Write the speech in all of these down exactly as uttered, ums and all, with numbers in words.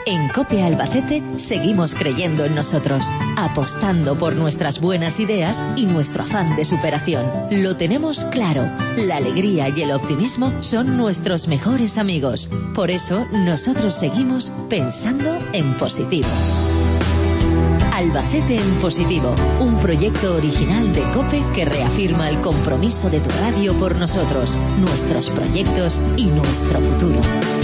En COPE Albacete seguimos creyendo en nosotros, apostando por nuestras buenas ideas y nuestro afán de superación. Lo tenemos claro, la alegría y el optimismo son nuestros mejores amigos. Por eso nosotros seguimos pensando en positivo. Albacete en Positivo, un proyecto original de COPE que reafirma el compromiso de tu radio por nosotros, nuestros proyectos y nuestro futuro.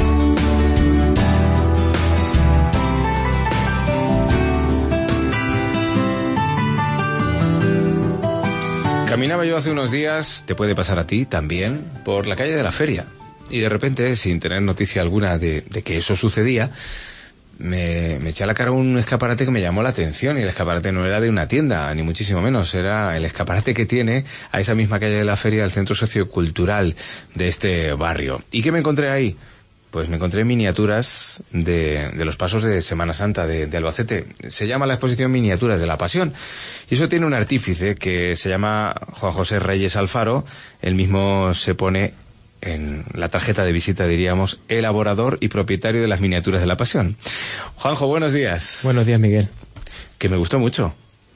Caminaba yo hace unos días, te puede pasar a ti también, por la calle de la Feria. Y de repente, sin tener noticia alguna de, de que eso sucedía, me, me eché a la cara un escaparate que me llamó la atención. Y el escaparate no era de una tienda, ni muchísimo menos. Era el escaparate que tiene a esa misma calle de la Feria el centro sociocultural de este barrio. ¿Y qué me encontré ahí? Pues me encontré miniaturas de, de los pasos de Semana Santa de, de Albacete. Se llama la exposición Miniaturas de la Pasión. Y eso tiene un artífice que se llama Juan José Reyes Alfaro. Él mismo se pone en la tarjeta de visita, diríamos, elaborador y propietario de las miniaturas de la Pasión. Juanjo, buenos días. Buenos días, Miguel. Que me gustó mucho.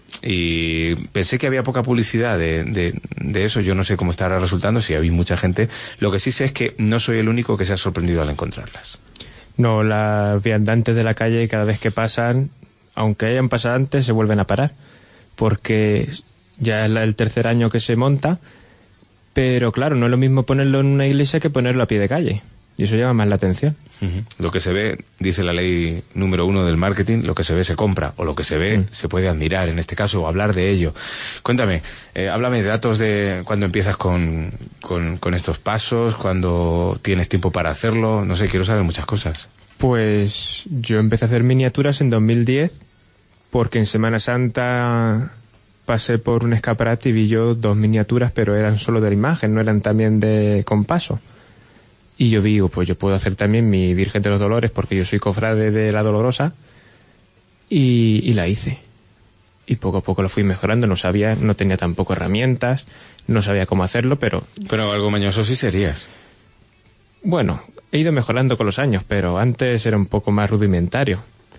Y pensé que había poca publicidad de, de, de eso. Yo no sé cómo estará resultando, si había mucha gente. Lo que sí sé es que no soy el único que se ha sorprendido al encontrarlas. No, las viandantes de la calle cada vez que pasan, aunque hayan pasado antes, se vuelven a parar. Porque ya es el tercer año que se monta, pero claro, no es lo mismo ponerlo en una iglesia que ponerlo a pie de calle. Y eso llama más la atención. Uh-huh. Lo que se ve, dice la ley número uno del marketing, lo que se ve se compra, o lo que se ve uh-huh. se puede admirar, en este caso, o hablar de ello. Cuéntame, eh, háblame de datos de cuándo empiezas con, con, con estos pasos, cuándo tienes tiempo para hacerlo, no sé, quiero saber muchas cosas. Pues yo empecé a hacer miniaturas en dos mil diez, porque en Semana Santa pasé por un escaparate y vi yo dos miniaturas, pero eran solo de la imagen, no eran también de con paso. Y yo digo, pues yo puedo hacer también mi Virgen de los Dolores, porque yo soy cofrade de la Dolorosa, y, y la hice. Y poco a poco lo fui mejorando, no sabía, no tenía tampoco herramientas, no sabía cómo hacerlo, pero... Pero algo mañoso sí serías. Bueno, he ido mejorando con los años, pero antes era un poco más rudimentario.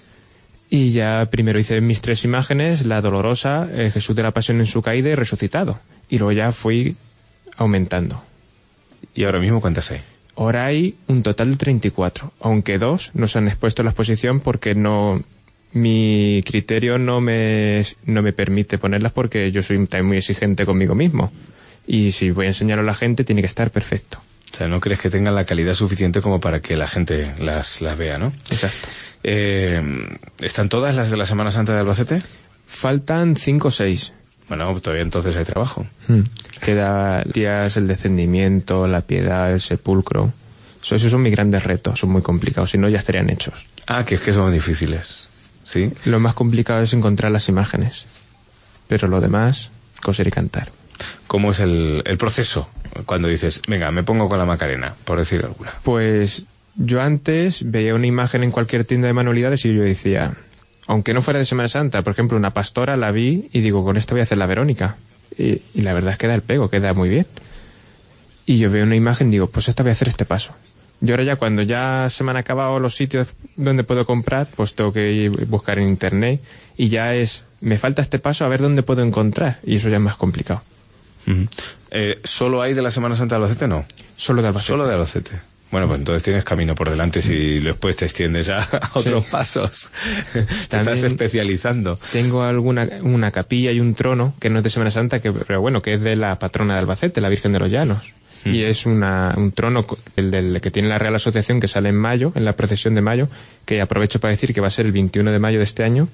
Y ya primero hice mis tres imágenes, la Dolorosa, eh, Jesús de la Pasión en su caída y resucitado. Y luego ya fui aumentando. ¿Y ahora mismo cuántas hay? Ahora hay un total de treinta y cuatro, aunque dos no se han expuesto a la exposición porque no, mi criterio no me, no me permite ponerlas, porque yo soy también muy exigente conmigo mismo. Y si voy a enseñarlo a la gente, tiene que estar perfecto. O sea, no crees que tengan la calidad suficiente como para que la gente las, las vea, ¿no? Exacto. Eh, ¿Están todas las de la Semana Santa de Albacete? Faltan cinco o seis. Bueno, todavía entonces hay trabajo. Hmm. Queda días, el descendimiento, la piedad, el sepulcro. Eso, esos son mis grandes retos, son muy complicados, si no ya estarían hechos. Ah, que es que son difíciles, ¿sí? Lo más complicado es encontrar las imágenes, pero lo demás, coser y cantar. ¿Cómo es el, el proceso cuando dices, venga, me pongo con la Macarena, por decir alguna? Pues yo antes veía una imagen en cualquier tienda de manualidades y yo decía, aunque no fuera de Semana Santa, por ejemplo, una pastora la vi y digo, con esto voy a hacer la Verónica. Y, y la verdad es que da el pego, queda muy bien. Y yo veo una imagen y digo, pues esta voy a hacer este paso. Y ahora ya cuando ya se me han acabado los sitios donde puedo comprar, pues tengo que ir buscar en internet y ya es, me falta este paso, a ver dónde puedo encontrar. Y eso ya es más complicado. Uh-huh. Eh, ¿Solo hay de la Semana Santa de Albacete, no? Solo de Albacete. Solo de Albacete. Bueno, pues entonces tienes camino por delante si después te extiendes a otros sí. pasos. Te estás especializando. Tengo alguna una capilla y un trono que no es de Semana Santa, que, pero bueno, que es de la patrona de Albacete, la Virgen de los Llanos. Mm. Y es una, un trono, el del que tiene la Real Asociación, que sale en mayo, en la procesión de mayo, que aprovecho para decir que va a ser el veintiuno de mayo de este año.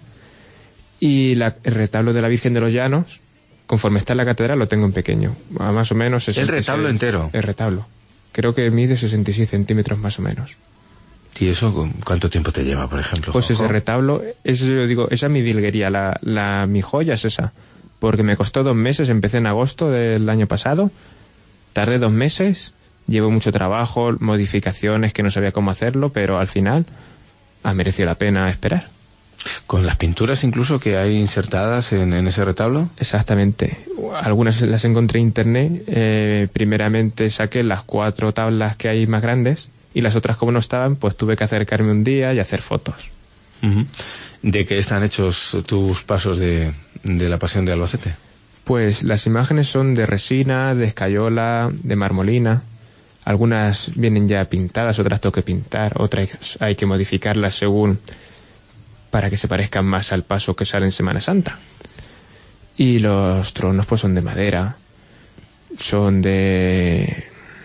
Y la, el retablo de la Virgen de los Llanos, conforme está en la catedral, lo tengo en pequeño. Más o menos... ¿El retablo entero? El retablo. Creo que mide sesenta y seis centímetros más o menos. ¿Y eso cuánto tiempo te lleva, por ejemplo? Pues Juanjo? Ese retablo, eso yo digo, esa es mi dilguería, la, la, mi joya es esa. Porque me costó dos meses, empecé en agosto del año pasado, tardé dos meses, llevo mucho trabajo, modificaciones que no sabía cómo hacerlo, pero al final ha merecido la pena esperar. ¿Con las pinturas incluso que hay insertadas en, en ese retablo? Exactamente. Algunas las encontré en internet. Eh, primeramente saqué las cuatro tablas que hay más grandes y las otras, como no estaban, pues tuve que acercarme un día y hacer fotos. Uh-huh. ¿De qué están hechos tus pasos de, de la Pasión de Albacete? Pues las imágenes son de resina, de escayola, de marmolina. Algunas vienen ya pintadas, otras tengo que pintar, otras hay que modificarlas según para que se parezcan más al paso que sale en Semana Santa. Y los tronos pues son de madera, son de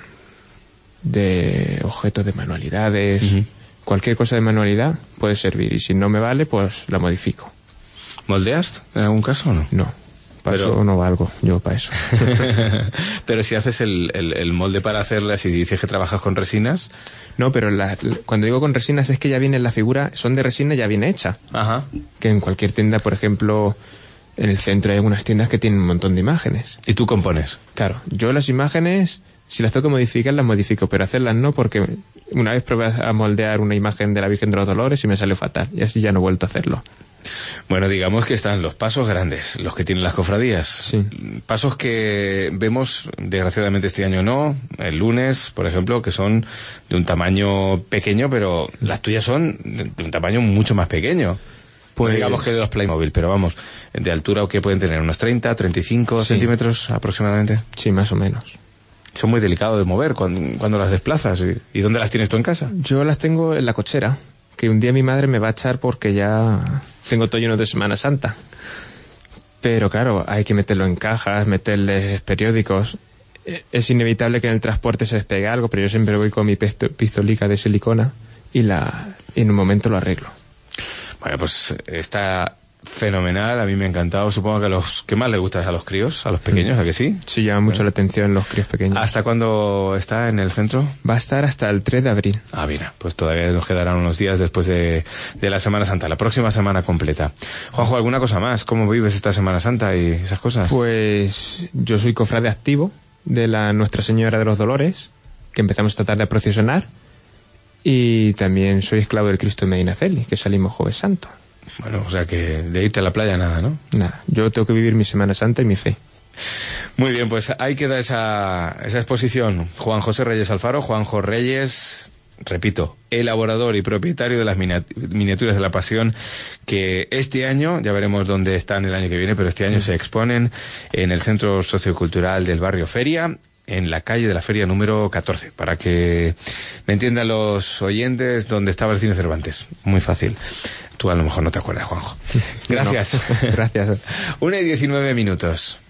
de objetos de manualidades. Uh-huh. Cualquier cosa de manualidad puede servir, y si no me vale, pues la modifico. ¿Moldeas en algún caso o no? No, para Pero... eso no valgo yo para eso. Pero si haces el, el, el molde para hacerlas y dices que trabajas con resinas... No, pero la, cuando digo con resinas es que ya viene la figura, son de resina ya viene hecha. Ajá. Que en cualquier tienda, por ejemplo, en el centro hay algunas tiendas que tienen un montón de imágenes. ¿Y tú compones? Claro, yo las imágenes... Si las tengo que modificar, las modifico, pero hacerlas no, porque una vez probé a moldear una imagen de la Virgen de los Dolores y me salió fatal, y así ya no he vuelto a hacerlo. Bueno, digamos que están los pasos grandes, los que tienen las cofradías. Sí. Pasos que vemos, desgraciadamente este año no, el lunes, por ejemplo, que son de un tamaño pequeño, pero las tuyas son de un tamaño mucho más pequeño. Pues no digamos que de los Playmobil, pero vamos, de altura que pueden tener unos treinta, treinta y cinco sí. centímetros aproximadamente. Sí, más o menos. Son muy delicados de mover cuando, cuando las desplazas. ¿Y dónde las tienes tú en casa? Yo las tengo en la cochera, que un día mi madre me va a echar porque ya tengo todo lleno de Semana Santa. Pero claro, hay que meterlo en cajas, meterles periódicos. Es inevitable que en el transporte se despegue algo, pero yo siempre voy con mi pistolica de silicona y, la, y en un momento lo arreglo. Bueno, pues está... fenomenal, a mí me ha encantado. Supongo que a los que más les gusta es a los críos, a los pequeños, ¿a que sí? Sí, llama mucho bueno. la atención los críos pequeños. ¿Hasta cuándo está en el centro? Va a estar hasta el tres de abril. Ah, mira, pues todavía nos quedarán unos días después de, de la Semana Santa, la próxima semana completa. Juanjo, ¿alguna cosa más? ¿Cómo vives esta Semana Santa y esas cosas? Pues yo soy cofrade activo de la Nuestra Señora de los Dolores, que empezamos esta tarde a procesionar, y también soy esclavo del Cristo de Medinaceli, que salimos Jueves Santo. Bueno, o sea que de irte a la playa nada, ¿no? Nada, yo tengo que vivir mi Semana Santa y mi fe. Muy bien, pues ahí queda esa, esa exposición. Juan José Reyes Alfaro, Juanjo Reyes, repito, elaborador y propietario de las miniaturas de la Pasión, que este año, ya veremos dónde están el año que viene, pero este año mm. se exponen en el Centro Sociocultural del Barrio Feria, en la calle de la Feria número catorce, para que me entiendan los oyentes dónde estaba el Cine Cervantes. Muy fácil. Tú a lo mejor no te acuerdas, Juanjo. Gracias. No, gracias. Una y diecinueve minutos.